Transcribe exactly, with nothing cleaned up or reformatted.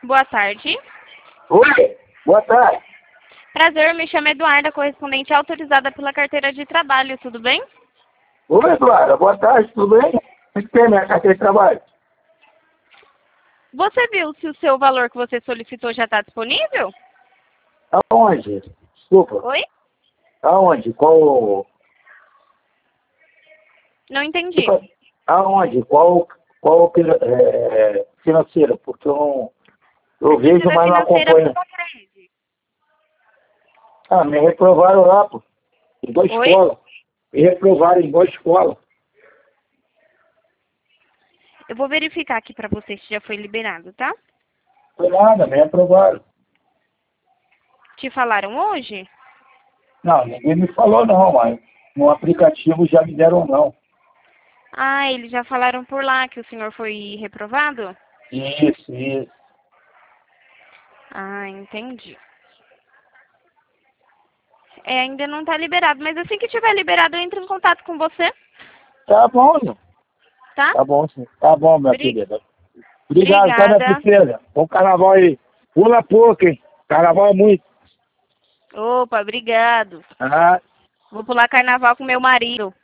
Boa tarde. Oi, boa tarde. Prazer, me chamo Eduarda, correspondente autorizada pela carteira de trabalho, tudo bem? Oi, Eduarda, boa tarde, tudo bem? O que tem minha carteira de trabalho? Você viu se o seu valor que você solicitou já está disponível? Aonde? Desculpa. Oi? Aonde? Qual... Não entendi. Aonde? Qual, qual é, financeira? Porque eu não... Eu vejo, Iniciativa mas não financeira acompanho. Progrede. Ah, me reprovaram lá, pô. Em boa Oi? escola. Me reprovaram em boa escola. Eu vou verificar aqui para você se já foi liberado, tá? Foi nada, me reprovaram. Te falaram hoje? Não, ninguém me falou não, mas no aplicativo já me deram não. Ah, eles já falaram por lá que o senhor foi reprovado? Isso, isso. Ah, entendi. É, ainda não está liberado, mas assim que tiver liberado eu entro em contato com você, Tá bom, né? tá? Tá bom, sim. Tá bom, minha Bri- querida. Obrigado, tá, minha Obrigada. princesa? Bom carnaval aí. Pula pouco, hein? Carnaval é muito. Opa, obrigado. Ah. Vou pular carnaval com meu marido.